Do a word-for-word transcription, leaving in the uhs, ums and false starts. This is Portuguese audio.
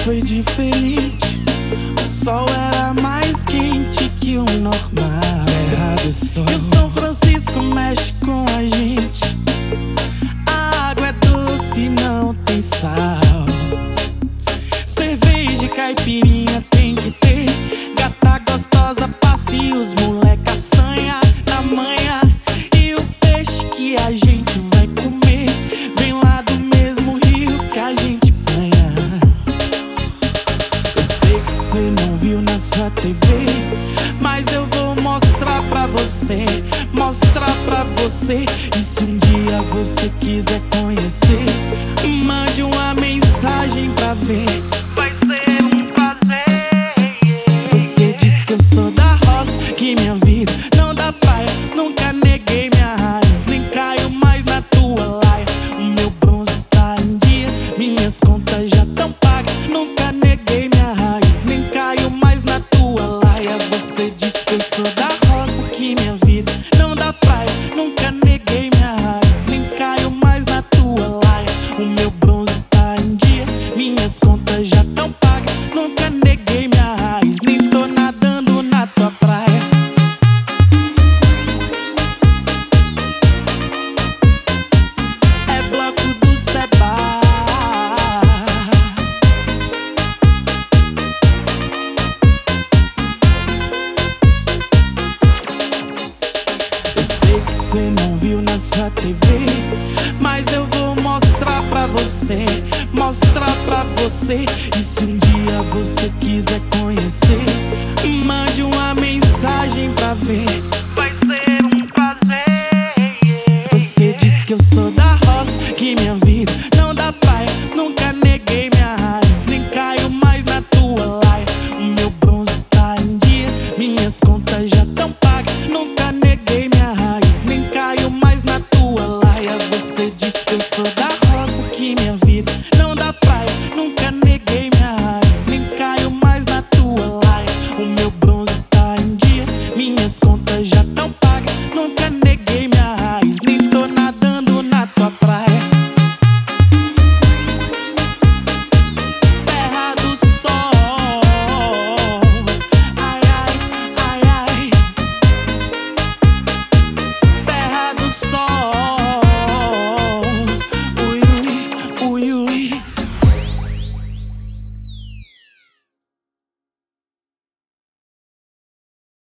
foi diferente. O sol era mais quente que o normal. Errado só. E o São Francisco mexe com a gente. A água é doce, não tem sal. Cerveja e caipirinha tem que ter. Gata gostosa, passe os moleca assanha na manhã. E o peixe que a gente vai comer vem lá do mesmo rio que a gente banha. Eu sei que cê não viu na sua T V, mas eu vou mostrar pra você, mostrar pra você. E se um dia você quiser conhecer, mande uma mensagem pra ver. Vai ser um prazer. Você diz que eu sou da roça, que minha vida não dá praia. Nunca neguei minha raiz, nem caio mais na tua laia. O meu bronze tá em dia, minhas contas já tão pagas. Nunca neguei minha raiz, nem caio mais na tua laia. Você diz que eu sou da roça, que minha vida não dá praia. Nunca neguei minha raiz, nem caio mais na tua laia. O meu bronze tá em dia, minhas contas já tão pagas. Nunca neguei minha raiz, nem tô nadando na tua praia. É bloco do Seba. Eu sei que cê não viu na sua T V, mas eu vou mostrar pra você, mostrar pra você. E se um dia você quiser conhecer, mande uma mensagem pra ver. Vai ser um prazer. Você diz que eu sou da roça, que minha vida não dá praia. Nunca neguei minha raiz, nem caio mais na tua laia. O meu bronze tá em dia, minhas contas